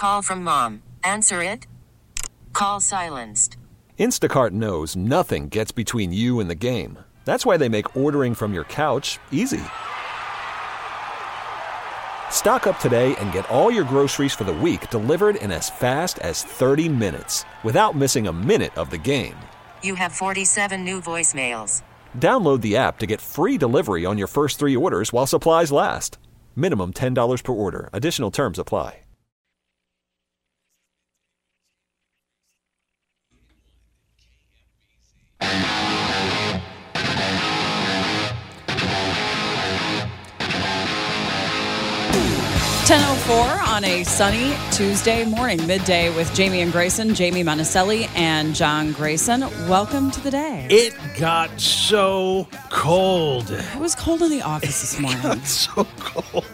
Call from mom. Answer it. Call silenced. Instacart knows nothing gets between you and the game. That's why they make ordering from your couch easy. Stock up today and get all your groceries for the week delivered in as fast as 30 minutes without missing a minute of the game. You have 47 new voicemails. Download the app to get free delivery on your first 3 orders while supplies last. Minimum $10 per order. Additional terms apply. On a sunny Tuesday morning, midday with Jamie and Grayson, Jamie Monticelli and John Grayson. Welcome to the day. It got so cold. It was cold in the office this morning. It got so cold.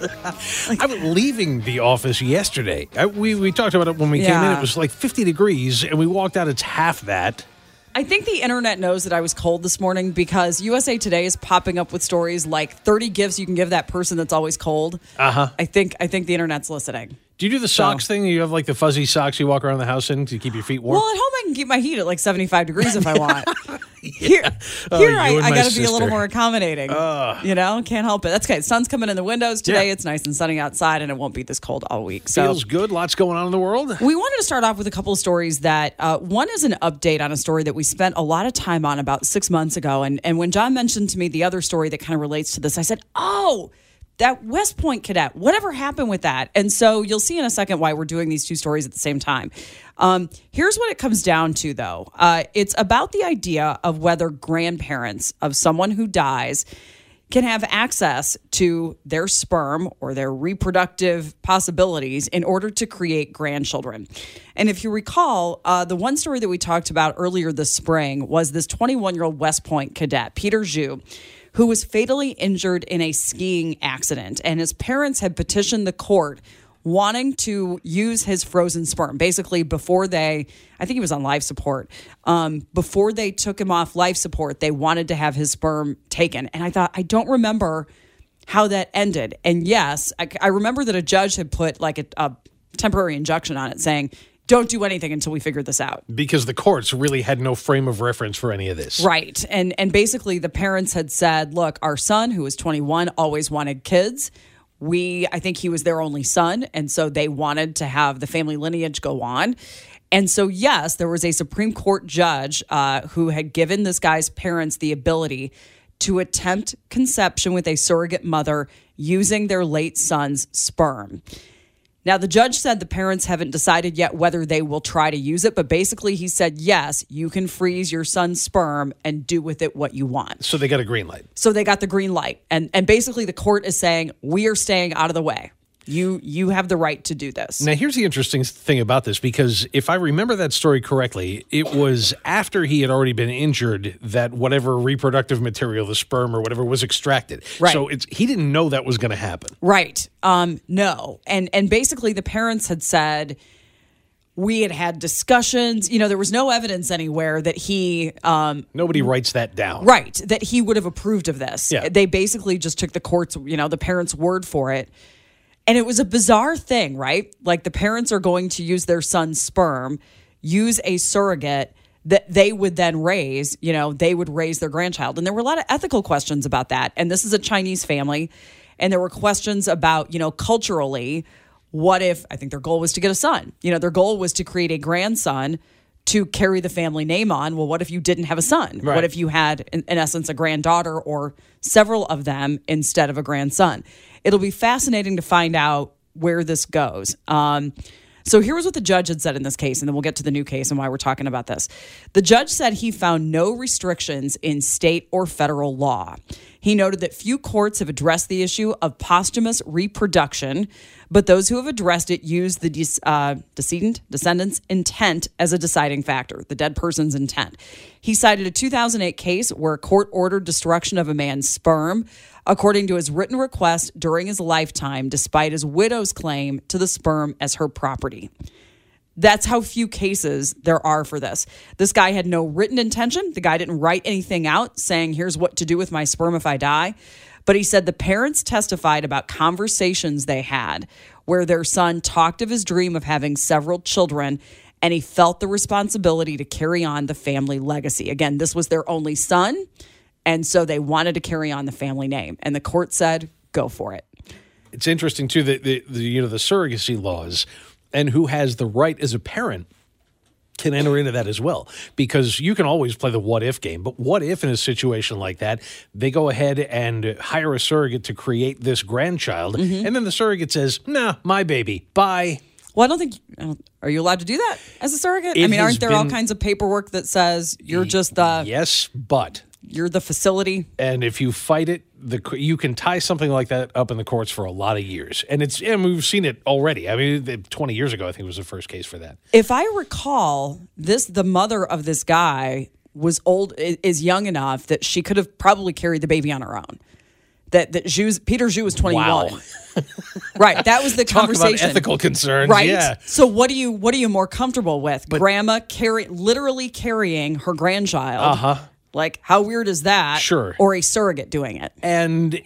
I was leaving the office yesterday. We talked about it when we came in. It was like 50 degrees, and we walked out. It's half that. I think the internet knows that I was cold this morning because USA Today is popping up with stories like 30 gifts you can give that person that's always cold. Uh-huh. I think the internet's listening. Do you do the socks thing? You have like the fuzzy socks you walk around the house in to keep your feet warm? Well, at home I can keep my heat at like 75 degrees if I want. Here I got to be a little more accommodating. Can't help it. That's okay. The sun's coming in the windows today. Yeah. It's nice and sunny outside, and it won't be this cold all week. So feels good. Lots going on in the world. We wanted to start off with a couple of stories that one is an update on a story that we spent a lot of time on about 6 months ago. And when John mentioned to me the other story that kind of relates to this, I said, oh, that West Point cadet, whatever happened with that? And so you'll see in a second why we're doing these two stories at the same time. Here's what it comes down to, though. It's about the idea of whether grandparents of someone who dies can have access to their sperm or their reproductive possibilities in order to create grandchildren. And if you recall, the one story that we talked about earlier this spring was this 21-year-old West Point cadet, Peter Zhu, who was fatally injured in a skiing accident. And his parents had petitioned the court wanting to use his frozen sperm. Basically, before I think he was on life support, before they took him off life support, they wanted to have his sperm taken. And I thought, I don't remember how that ended. And yes, I remember that a judge had put like a temporary injunction on it saying, don't do anything until we figure this out. Because the courts really had no frame of reference for any of this. Right. And basically the parents had said, look, our son, who was 21, always wanted kids. I think he was their only son. And so they wanted to have the family lineage go on. And so, yes, there was a Supreme Court judge who had given this guy's parents the ability to attempt conception with a surrogate mother using their late son's sperm. Now, the judge said the parents haven't decided yet whether they will try to use it, but basically he said, yes, you can freeze your son's sperm and do with it what you want. So they got a green light. So they got the green light. And basically the court is saying, we are staying out of the way. You have the right to do this. Now, here's the interesting thing about this, because if I remember that story correctly, it was after he had already been injured that whatever reproductive material, the sperm or whatever, was extracted. Right. So he didn't know that was going to happen. Right. No. And basically the parents had said, we had discussions. There was no evidence anywhere that he... Nobody writes that down. Right. That he would have approved of this. Yeah. They basically just took the court's, the parents' word for it. And it was a bizarre thing, right? Like the parents are going to use their son's sperm, use a surrogate that they would then raise, they would raise their grandchild. And there were a lot of ethical questions about that. And this is a Chinese family. And there were questions about, culturally, what if, I think their goal was to get a son. Their goal was to create a grandson to carry the family name on. Well, what if you didn't have a son? Right. What if you had, in essence, a granddaughter or several of them instead of a grandson? It'll be fascinating to find out where this goes. So here was what the judge had said in this case, and then we'll get to the new case and why we're talking about this. The judge said he found no restrictions in state or federal law. He noted that few courts have addressed the issue of posthumous reproduction, but those who have addressed it use the descendant's intent as a deciding factor, the dead person's intent. He cited a 2008 case where a court ordered destruction of a man's sperm according to his written request during his lifetime, despite his widow's claim to the sperm as her property. That's how few cases there are for this. This guy had no written intention. The guy didn't write anything out saying, here's what to do with my sperm if I die. But he said the parents testified about conversations they had where their son talked of his dream of having several children, and he felt the responsibility to carry on the family legacy. Again, this was their only son, and so they wanted to carry on the family name. And the court said, go for it. It's interesting, too, that the surrogacy laws and who has the right as a parent can enter into that as well, because you can always play the what if game. But what if in a situation like that, they go ahead and hire a surrogate to create this grandchild, and then the surrogate says, nah, my baby, bye. Well, are you allowed to do that as a surrogate? Aren't there all kinds of paperwork that says you're just the... Yes, but... You're the facility. And if you fight it, you can tie something like that up in the courts for a lot of years. And we've seen it already. I mean, 20 years ago, I think was the first case for that. If I recall, the mother of this guy is young enough that she could have probably carried the baby on her own. Peter Zhu was 21. Wow. Right. That was the conversation. Talk about ethical concerns. Right. Yeah. So what are you more comfortable with? Grandma literally carrying her grandchild. Uh-huh. Like, how weird is that? Sure. Or a surrogate doing it. And,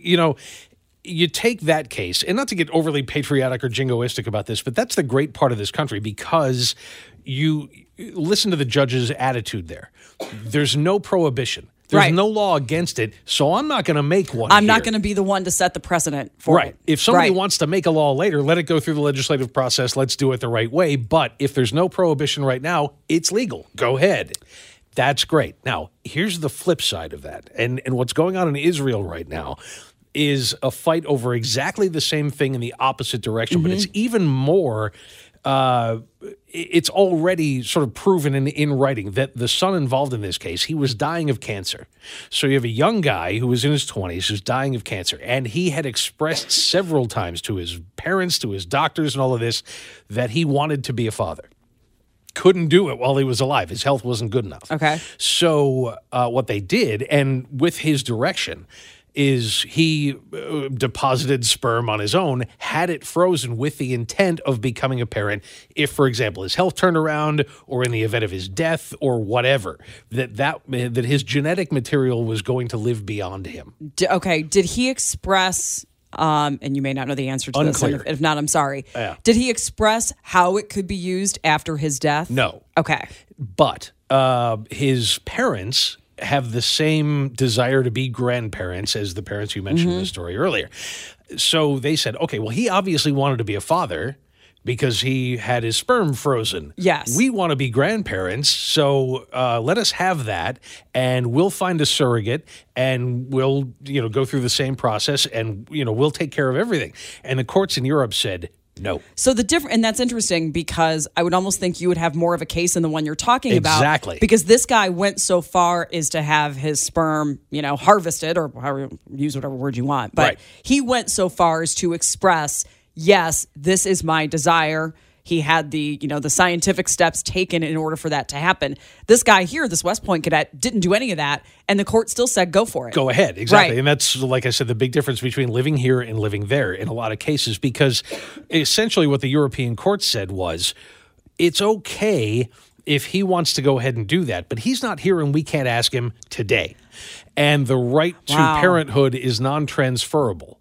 you take that case, and not to get overly patriotic or jingoistic about this, but that's the great part of this country, because you listen to the judge's attitude there. There's no prohibition. There's no law against it, so I'm not going to make one. I'm not going to be the one to set the precedent for it. If somebody wants to make a law later, let it go through the legislative process. Let's do it the right way. But if there's no prohibition right now, it's legal. Go ahead. That's great. Now, here's the flip side of that. And what's going on in Israel right now is a fight over exactly the same thing in the opposite direction, but it's even more it's already sort of proven in writing that the son involved in this case, he was dying of cancer. So you have a young guy who was in his 20s who's dying of cancer, and he had expressed several times to his parents, to his doctors and all of this, that he wanted to be a father. Couldn't do it while he was alive. His health wasn't good enough. Okay. So what they did, and with his direction, is he deposited sperm on his own, had it frozen with the intent of becoming a parent if, for example, his health turned around or in the event of his death or whatever, that his genetic material was going to live beyond him. Did he express... and you may not know the answer to Unclear. this. If not, I'm sorry. Yeah. Did he express how it could be used after his death? No. Okay. But his parents have the same desire to be grandparents as the parents you mentioned in the story earlier. So they said, okay, well, he obviously wanted to be a father because he had his sperm frozen. Yes. We want to be grandparents, so let us have that, and we'll find a surrogate, and we'll go through the same process, and we'll take care of everything. And the courts in Europe said no. So and that's interesting, because I would almost think you would have more of a case in the one you're talking about. Exactly. Because this guy went so far as to have his sperm, harvested, or however, use whatever word you want. But he went so far as to express, yes, this is my desire. He had the scientific steps taken in order for that to happen. This guy here, this West Point cadet, didn't do any of that, and the court still said, go for it. Go ahead, exactly. Right. And that's, like I said, the big difference between living here and living there in a lot of cases, because essentially what the European court said was, it's okay if he wants to go ahead and do that, but he's not here and we can't ask him today. And the right to parenthood is non-transferable.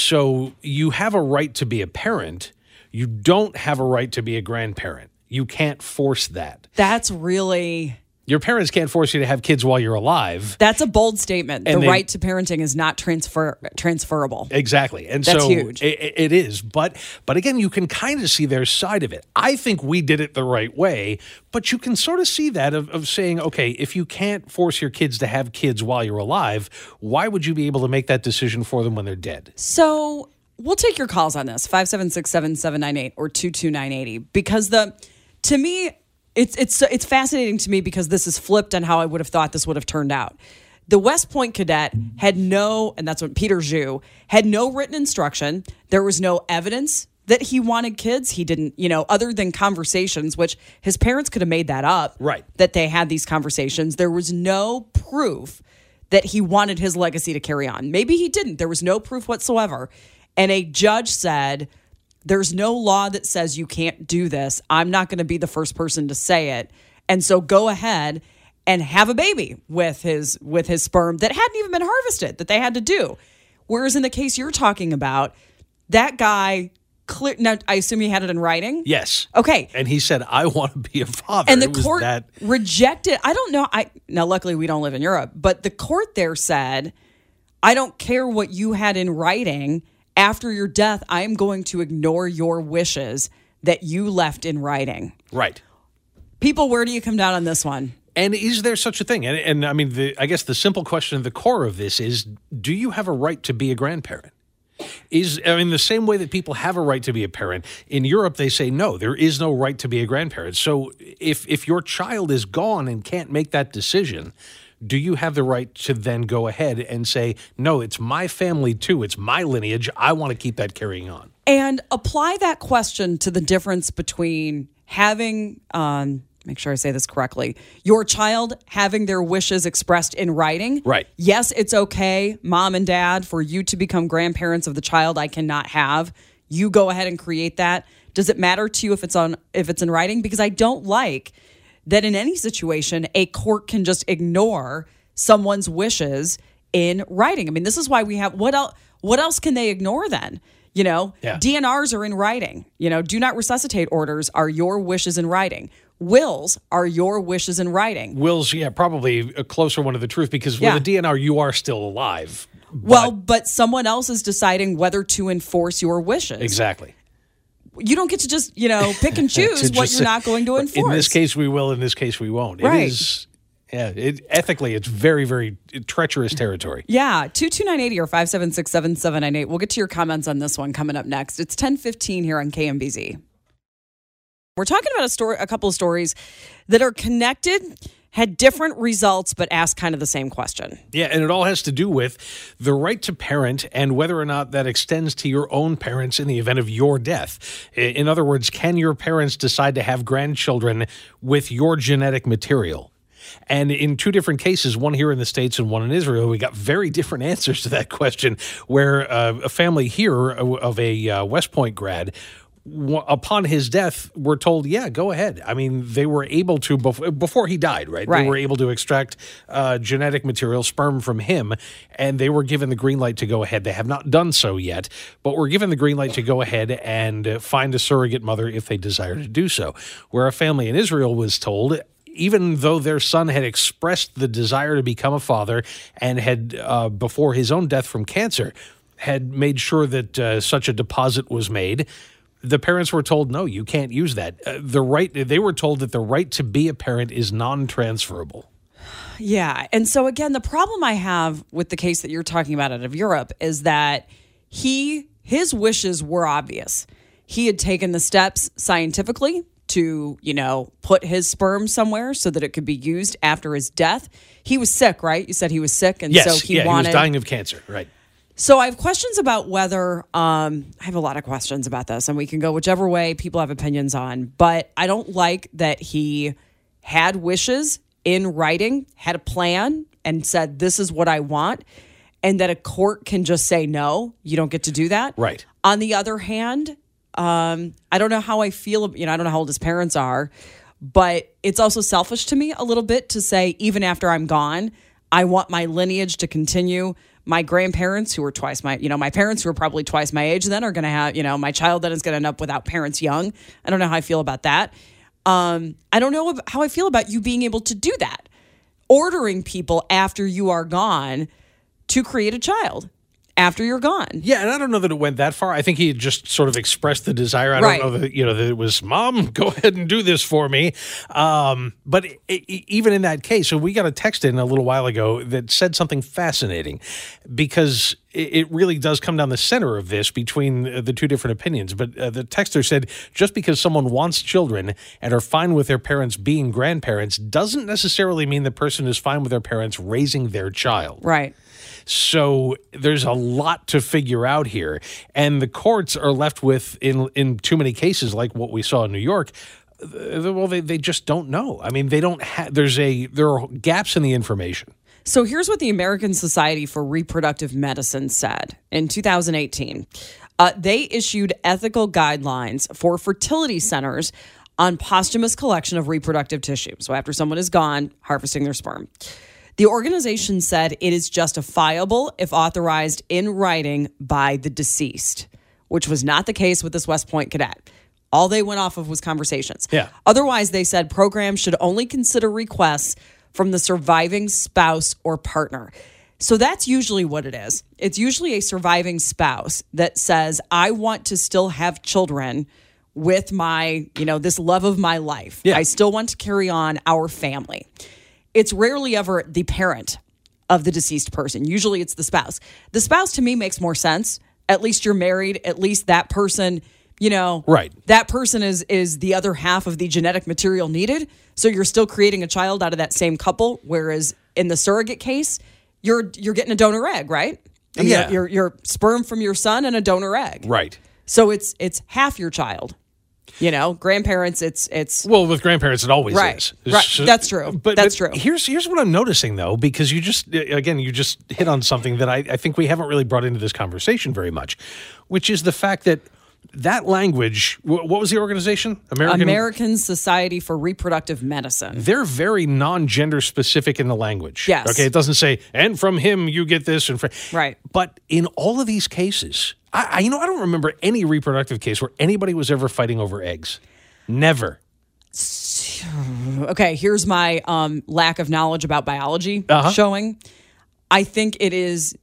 So you have a right to be a parent. You don't have a right to be a grandparent. You can't force that. That's really... Your parents can't force you to have kids while you're alive. That's a bold statement. The right to parenting is not transferable. Exactly. And that's so huge. It is. But again, you can kind of see their side of it. I think we did it the right way, but you can sort of see that of saying, okay, if you can't force your kids to have kids while you're alive, why would you be able to make that decision for them when they're dead? So we'll take your calls on this, 576-7798 or 22980, because to me, it's fascinating to me, because this is flipped on how I would have thought this would have turned out. The West Point cadet had and that's what Peter Zhu, had no written instruction. There was no evidence that he wanted kids. He didn't, other than conversations, which his parents could have made that up. Right. That they had these conversations. There was no proof that he wanted his legacy to carry on. Maybe he didn't. There was no proof whatsoever. And a judge said, there's no law that says you can't do this. I'm not going to be the first person to say it. And so go ahead and have a baby with his sperm that hadn't even been harvested, that they had to do. Whereas in the case you're talking about, that guy, now I assume he had it in writing? Yes. Okay. And he said, I want to be a father. And the court rejected. I don't know. Now, luckily, we don't live in Europe, but the court there said, I don't care what you had in writing. After your death, I am going to ignore your wishes that you left in writing. Right. People, where do you come down on this one? And is there such a thing? And I mean, I guess the simple question at the core of this is, do you have a right to be a grandparent? The same way that people have a right to be a parent, in Europe they say no, there is no right to be a grandparent. So if your child is gone and can't make that decision, do you have the right to then go ahead and say, no, it's my family too, it's my lineage, I want to keep that carrying on? And apply that question to the difference between having, make sure I say this correctly, your child having their wishes expressed in writing. Right. Yes, it's okay, mom and dad, for you to become grandparents of the child I cannot have. You go ahead and create that. Does it matter to you if it's in writing? Because I don't like that in any situation, a court can just ignore someone's wishes in writing. I mean, this is why we have, what else can they ignore then? DNRs are in writing. Do not resuscitate orders are your wishes in writing. Wills are your wishes in writing. Wills, probably a closer one to the truth, because with a DNR, you are still alive. But someone else is deciding whether to enforce your wishes. Exactly. You don't get to just, pick and choose what you're not going to enforce. In this case, we will. In this case, we won't. Right. It is, ethically, it's very, very treacherous territory. Yeah. 22980 or 576-7798. We'll get to your comments on this one coming up next. It's 10:15 here on KMBZ. We're talking about a couple of stories that are connected, had different results, but ask kind of the same question. Yeah, and it all has to do with the right to parent and whether or not that extends to your own parents in the event of your death. In other words, can your parents decide to have grandchildren with your genetic material? And in two different cases, one here in the States and one in Israel, we got very different answers to that question, where a family here of a West Point grad, upon his death, we're told, yeah, go ahead. I mean, they were able to, before he died, right? They were able to extract genetic material, sperm from him, and they were given the green light to go ahead. They have not done so yet, but were given the green light to go ahead and find a surrogate mother if they desire to do so. Where a family in Israel was told, even though their son had expressed the desire to become a father and had, before his own death from cancer, had made sure that such a deposit was made, the parents were told, no, you can't use that. They were told that the right to be a parent is non-transferable. Yeah. And so again, the problem I have with the case that you're talking about out of Europe is that his wishes were obvious. He had taken the steps scientifically to, put his sperm somewhere so that it could be used after his death. He was sick, right? You said he was sick, and yes, so he was dying of cancer, right? So I have questions about whether, I have a lot of questions about this, and we can go whichever way people have opinions on, but I don't like that he had wishes in writing, had a plan, and said, this is what I want, and that a court can just say, no, you don't get to do that. Right. On the other hand, I don't know how I feel, I don't know how old his parents are, but it's also selfish to me a little bit to say, even after I'm gone, I want my lineage to continue. My grandparents, who were twice my parents who were probably twice my age then, are going to have, my child then is going to end up without parents young. I don't know how I feel about that. I don't know how I feel about you being able to do that. Ordering people after you are gone to create a child after you're gone. Yeah, and I don't know that it went that far. I think he had just sort of expressed the desire. I don't know that, that it was, Mom, go ahead and do this for me. But even in that case, so we got a text in a little while ago that said something fascinating, because it really does come down the center of this between the two different opinions. But the texter said, just because someone wants children and are fine with their parents being grandparents doesn't necessarily mean the person is fine with their parents raising their child. Right. So there's a lot to figure out here. And the courts are left with, in too many cases like what we saw in New York, well, they just don't know. I mean, they don't have, there are gaps in the information. So here's what the American Society for Reproductive Medicine said in 2018. They issued ethical guidelines for fertility centers on posthumous collection of reproductive tissue. So after someone is gone, harvesting their sperm. The organization said it is justifiable if authorized in writing by the deceased, which was not the case with this West Point cadet. All they went off of was conversations. Yeah. Otherwise, they said programs should only consider requests from the surviving spouse or partner. So that's usually what it is. It's usually a surviving spouse that says, I want to still have children with my, this love of my life. Yeah. I still want to carry on our family. It's rarely ever the parent of the deceased person. Usually it's the spouse. The spouse to me makes more sense. At least you're married. At least that person, right. That person is the other half of the genetic material needed. So you're still creating a child out of that same couple. Whereas in the surrogate case, you're getting a donor egg, right? I mean, Yeah. Your sperm from your son and a donor egg. Right. So it's half your child. Grandparents, it's Well, with grandparents, it always Right. is. Right. So- That's true. That's true. Here's what I'm noticing, though, because you just hit on something that I think we haven't really brought into this conversation very much, which is the fact that language, what was the organization? American Society for Reproductive Medicine. They're very non-gender specific in the language. Yes. Okay, it doesn't say, and from him you get this. Right. But in all of these cases, I don't remember any reproductive case where anybody was ever fighting over eggs. Never. Okay, here's my lack of knowledge about biology showing. I think it is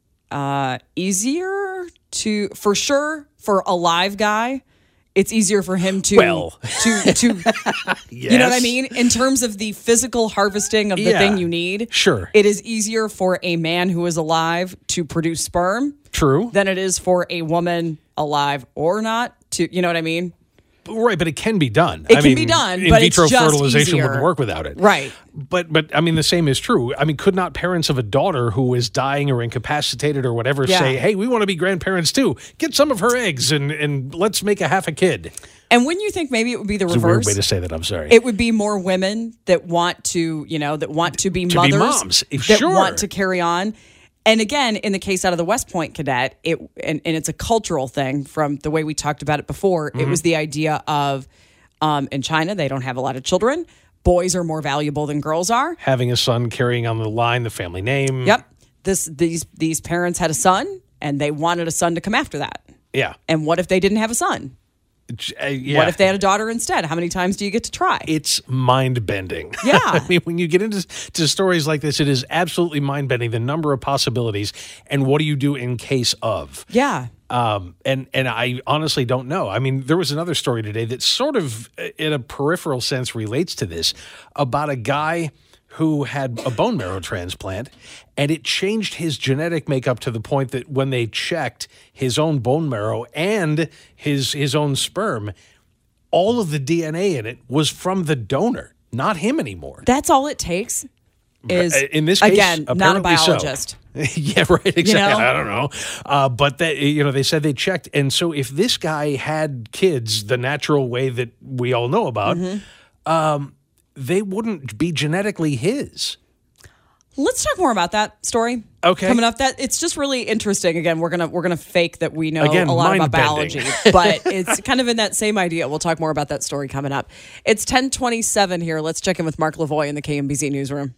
easier for a live guy. It's easier for him to Yes. You know what I mean? In terms of the physical harvesting of the thing you need. Sure. It is easier for a man who is alive to produce sperm. True. Than it is for a woman alive or not to, you know what I mean? Right, but it can be done. It can be done, but it's in vitro just fertilization easier. wouldn't work without it. Right. But I mean, the same is true. I mean, could not parents of a daughter who is dying or incapacitated or whatever say, hey, we want to be grandparents too. Get some of her eggs and let's make a half a kid. And wouldn't you think maybe it would be the It's reverse? a weird way to say that. I'm sorry. It would be more women that want to, that want to be To be mothers, moms. that Sure. want to carry on. And again, in the case out of the West Point cadet, and it's a cultural thing from the way we talked about it before. It was the idea of in China, they don't have a lot of children. Boys are more valuable than girls are. Having a son, carrying on the line, the family name. Yep. These parents had a son, and they wanted a son to come after that. Yeah. And what if they didn't have a son? Yeah. What if they had a daughter instead? How many times do you get to try? It's mind-bending. Yeah. I mean, when you get into stories like this, it is absolutely mind-bending, the number of possibilities, and what do you do in case of? Yeah. And I honestly don't know. I mean, there was another story today that sort of, in a peripheral sense, relates to this, about a guy who had a bone marrow transplant, and it changed his genetic makeup to the point that when they checked his own bone marrow and his own sperm, all of the DNA in it was from the donor, not him anymore. That's all it takes is, In this case, again, not a apparently so. biologist. Yeah, right. Exactly. know? I don't know, but they said they checked, and so if this guy had kids the natural way that we all know about, they wouldn't be genetically his. Let's talk more about that story. Okay. Coming up, that it's just really interesting. Again, we're gonna fake that we know Again, a lot about mind-bending. biology, but it's kind of in that same idea. We'll talk more about that story coming up. It's 10:27 here. Let's check in with Mark Lavoie in the KMBZ newsroom.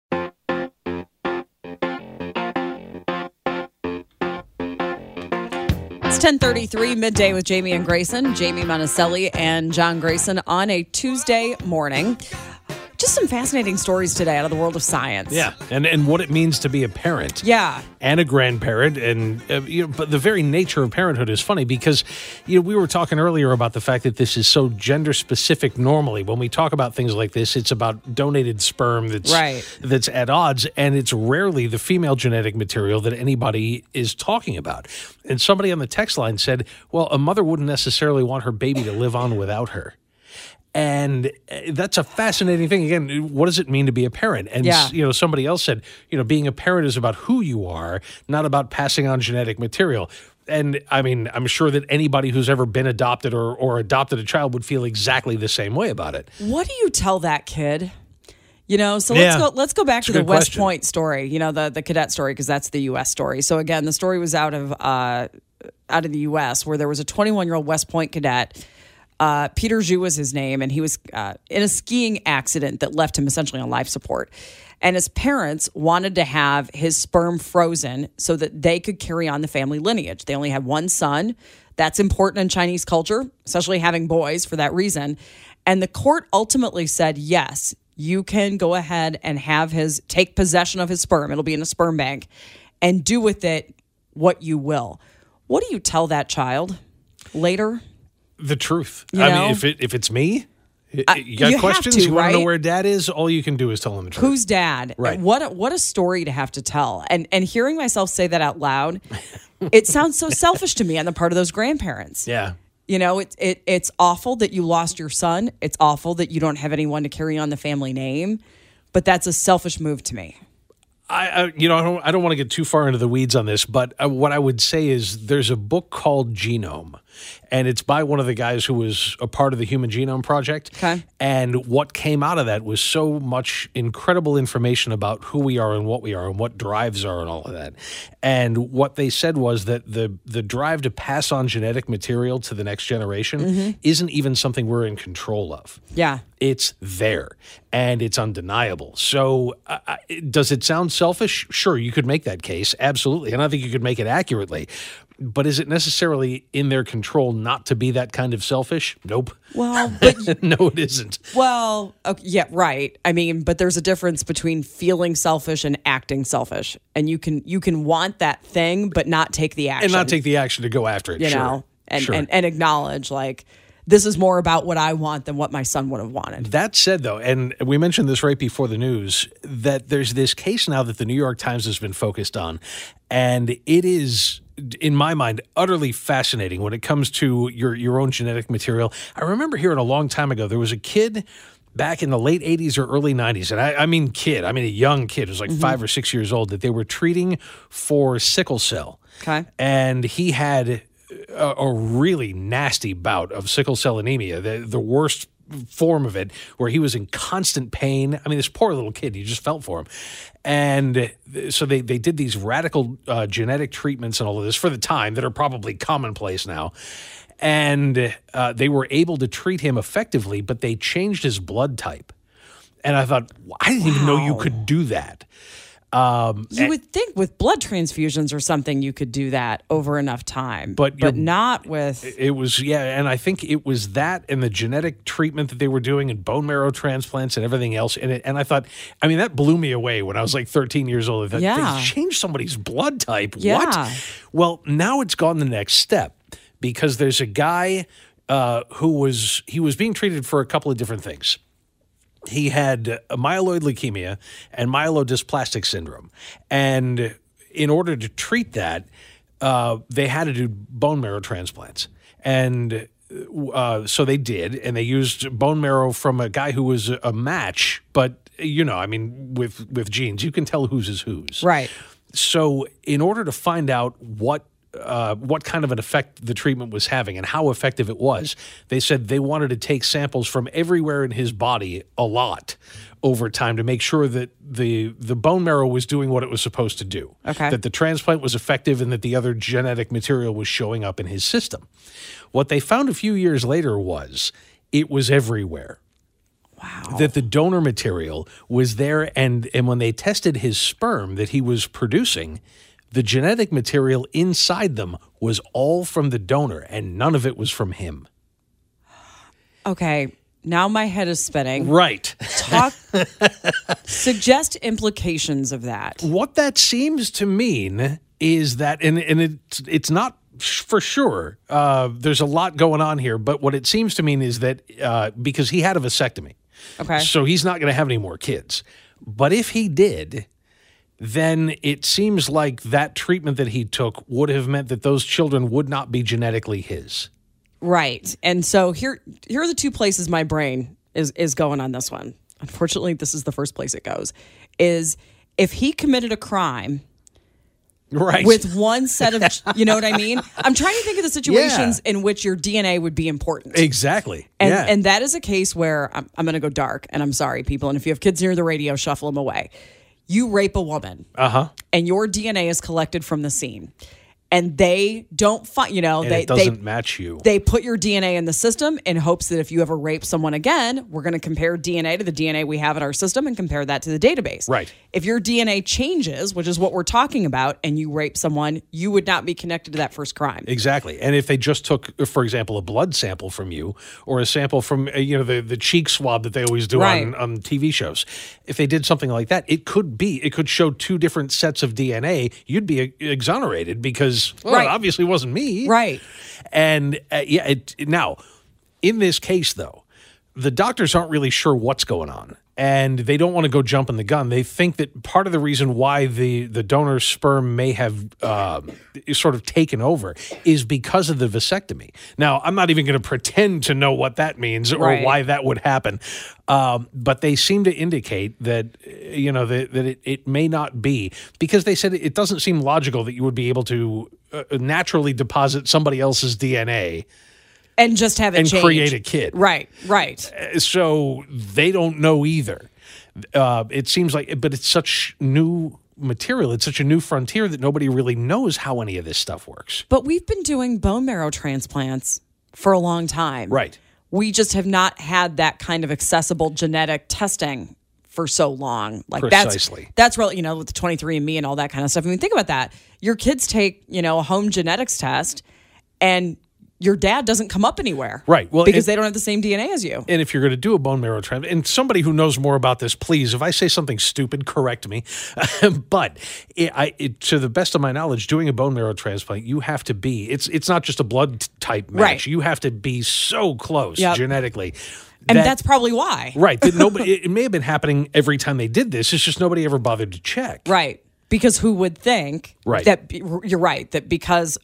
It's 10:33 midday with Jamie and Grayson, Jamie Monticelli and John Grayson on a Tuesday morning. Just some fascinating stories today out of the world of science. Yeah, and what it means to be a parent. Yeah. And a grandparent, and but the very nature of parenthood is funny because we were talking earlier about the fact that this is so gender specific. Normally, when we talk about things like this, it's about donated sperm that's at odds, and it's rarely the female genetic material that anybody is talking about. And somebody on the text line said, "Well, a mother wouldn't necessarily want her baby to live on without her." And that's a fascinating thing. Again, what does it mean to be a parent? And, somebody else said, being a parent is about who you are, not about passing on genetic material. And, I mean, I'm sure that anybody who's ever been adopted or adopted a child would feel exactly the same way about it. What do you tell that kid? Let's go back to a the good West question. Point story, the cadet story, because that's the U.S. story. So, again, the story was out of the U.S., where there was a 21-year-old West Point cadet Peter Zhu was his name, and he was in a skiing accident that left him essentially on life support. And his parents wanted to have his sperm frozen so that they could carry on the family lineage. They only had one son. That's important in Chinese culture, especially having boys for that reason. And the court ultimately said, yes, you can go ahead and take possession of his sperm. It'll be in a sperm bank, and do with it what you will. What do you tell that child later? The truth. You I know? mean, if it's me, you got you questions, have to, you want to know right? where dad is, all you can do is tell him the truth. Who's dad? Right. What a story to have to tell. And hearing myself say that out loud, it sounds so selfish to me on the part of those grandparents. Yeah. You know, it's awful that you lost your son. It's awful that you don't have anyone to carry on the family name. But that's a selfish move to me. I don't want to get too far into the weeds on this, but what I would say is there's a book called Genome, and it's by one of the guys who was a part of the Human Genome Project. Okay. And what came out of that was so much incredible information about who we are and what drives are and all of that. And what they said was that the drive to pass on genetic material to the next generation isn't even something we're in control of. Yeah. It's there, and it's undeniable. So does it sound selfish? Sure, you could make that case, absolutely. And I think you could make it accurately. But is it necessarily in their control not to be that kind of selfish? Nope. Well, but No, it isn't. well, okay, yeah, right. I mean, but there's a difference between feeling selfish and acting selfish. And you can want that thing, but not take the action. And not take the action to go after it, you sure. know, and, Sure. and acknowledge, like, this is more about what I want than what my son would have wanted. That said, though, and we mentioned this right before the news, that there's this case now that the New York Times has been focused on, and it is, in my mind, utterly fascinating when it comes to your own genetic material. I remember hearing a long time ago, there was a kid back in the late 80s or early 90s, and I mean a young kid, who was like 5 or 6 years old, that they were treating for sickle cell. Okay. And he had a really nasty bout of sickle cell anemia, the worst form of it, where he was in constant pain. I mean, this poor little kid, you just felt for him. And so they did these radical genetic treatments and all of this for the time that are probably commonplace now. And they were able to treat him effectively, but they changed his blood type. And I thought, I didn't even know you could do that. You would think with blood transfusions or something you could do that over enough time, but not with. It was, and I think it was that and the genetic treatment that they were doing and bone marrow transplants and everything else. And I thought, I mean, that blew me away when I was like 13 years old. I thought, they changed somebody's blood type. Yeah. What? Well, now it's gone the next step because there's a guy who was being treated for a couple of different things. He had myeloid leukemia and myelodysplastic syndrome. And in order to treat that, they had to do bone marrow transplants. And so they did, and they used bone marrow from a guy who was a match. But, with genes, you can tell whose is whose. Right. So in order to find out what kind of an effect the treatment was having and how effective it was, they said they wanted to take samples from everywhere in his body a lot over time to make sure that the bone marrow was doing what it was supposed to do. Okay. That the transplant was effective and that the other genetic material was showing up in his system. What they found a few years later was it was everywhere. Wow. That the donor material was there, and when they tested his sperm that he was producing, the genetic material inside them was all from the donor, and none of it was from him. Okay, now my head is spinning. Right. Suggest implications of that. What that seems to mean is that, and it's not for sure, there's a lot going on here, but what it seems to mean is that because he had a vasectomy, Okay. so he's not going to have any more kids. But if he did, then it seems like that treatment that he took would have meant that those children would not be genetically his. Right. And so here are the two places my brain is going on this one. Unfortunately, this is the first place it goes. Is if he committed a crime Right. with one set of, you know what I mean? I'm trying to think of the situations in which your DNA would be important. Exactly. And that is a case where I'm going to go dark, and I'm sorry, people. And if you have kids near the radio, shuffle them away. You rape a woman, and your DNA is collected from the scene. and they don't find, And it doesn't match you. They put your DNA in the system in hopes that if you ever rape someone again, we're going to compare DNA to the DNA we have in our system and compare that to the database. Right. If your DNA changes, which is what we're talking about, and you rape someone, you would not be connected to that first crime. Exactly. And if they just took, for example, a blood sample from you or a sample from, the cheek swab that they always do Right. on TV shows, if they did something like that, it could show two different sets of DNA. You'd be exonerated because, well, Right. it obviously wasn't me. Right. And now, in this case, though, the doctors aren't really sure what's going on. And they don't want to go jumping the gun. They think that part of the reason why the donor's sperm may have sort of taken over is because of the vasectomy. Now, I'm not even going to pretend to know what that means or Right. why that would happen. But they seem to indicate that, that it may not be, because they said it doesn't seem logical that you would be able to naturally deposit somebody else's DNA And just have it and change. create a kid. Right. So they don't know either. It seems like, but it's such new material. It's such a new frontier that nobody really knows how any of this stuff works. But we've been doing bone marrow transplants for a long time. Right. We just have not had that kind of accessible genetic testing for so long. Like Precisely. that's really, with the 23andMe and all that kind of stuff. I mean, think about that. Your kids take, a home genetics test and your dad doesn't come up anywhere. Right. Well, because they don't have the same DNA as you. And if you're going to do a bone marrow transplant, and somebody who knows more about this, please, if I say something stupid, correct me. But to the best of my knowledge, doing a bone marrow transplant, you have to be, it's not just a blood type match. Right. You have to be so close genetically. And that's probably why. Right. That nobody, it may have been happening every time they did this. It's just nobody ever bothered to check. Right. Because who would think Right. that, you're right, that because,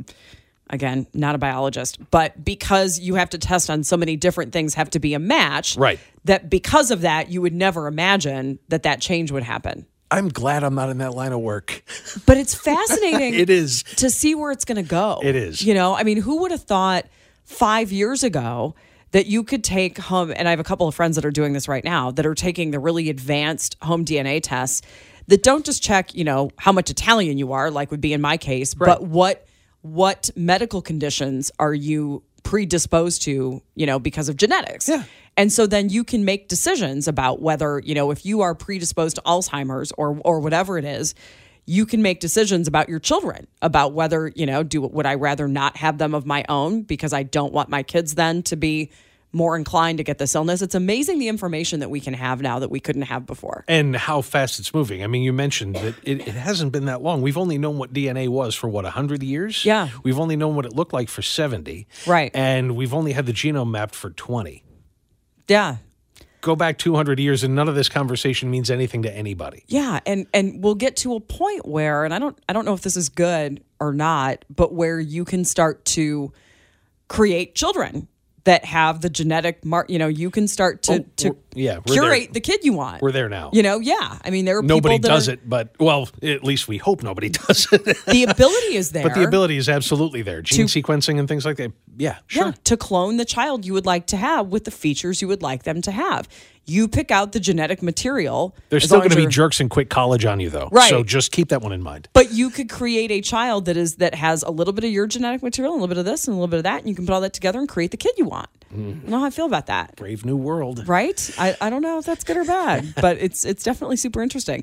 again, not a biologist, but because you have to test on so many different things have to be a match, Right. that because of that, you would never imagine that change would happen. I'm glad I'm not in that line of work. But it's fascinating It is. to see where it's going to go. It is. Who would have thought 5 years ago that you could take home, and I have a couple of friends that are doing this right now, that are taking the really advanced home DNA tests that don't just check, how much Italian you are, like would be in my case, Right. but what medical conditions are you predisposed to, because of genetics. Yeah. And so then you can make decisions about whether, if you are predisposed to Alzheimer's or whatever it is, you can make decisions about your children, about whether, would I rather not have them of my own because I don't want my kids then to be more inclined to get this illness. It's amazing the information that we can have now that we couldn't have before. And how fast it's moving. I mean, you mentioned that it hasn't been that long. We've only known what DNA was for, 100 years? Yeah. We've only known what it looked like for 70. Right. And we've only had the genome mapped for 20. Yeah. Go back 200 years and none of this conversation means anything to anybody. Yeah, and we'll get to a point where, and I don't know if this is good or not, but where you can start to create children that have the genetic mark. You can start to we're curate the kid you want. We're there now. Yeah. I mean, there are Nobody people that does it, but, well, at least we hope nobody does it. The ability is there. But the ability is absolutely there. Gene sequencing and things like that. Yeah, sure. Yeah, to clone the child you would like to have with the features you would like them to have. You pick out the genetic material. There's as still long as going to be you're- jerks and quit college on you, though. Right. So just keep that one in mind. But you could create a child that has a little bit of your genetic material, a little bit of this, and a little bit of that, and you can put all that together and create the kid you want. You know how I feel about that. Brave new world. Right? I don't know if that's good or bad, but it's definitely super interesting.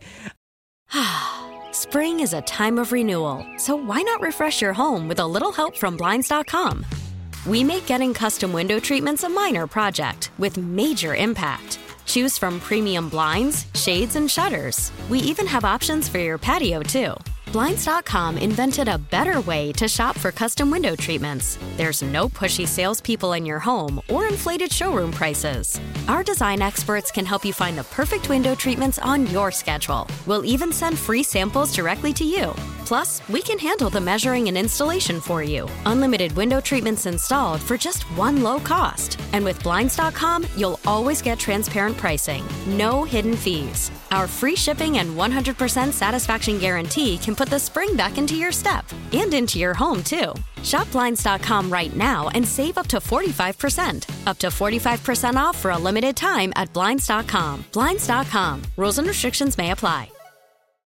Spring is a time of renewal, so why not refresh your home with a little help from Blinds.com? We make getting custom window treatments a minor project with major impact. Choose from premium blinds, shades, and shutters. We even have options for your patio, too. Blinds.com invented a better way to shop for custom window treatments. There's no pushy salespeople in your home or inflated showroom prices. Our design experts can help you find the perfect window treatments on your schedule. We'll even send free samples directly to you. Plus, we can handle the measuring and installation for you. Unlimited window treatments installed for just one low cost. And with Blinds.com, you'll always get transparent pricing. No hidden fees. Our free shipping and 100% satisfaction guarantee can put the spring back into your step and into your home, too. Shop Blinds.com right now and save up to 45%. Up to 45% off for a limited time at Blinds.com. Blinds.com. Rules and restrictions may apply.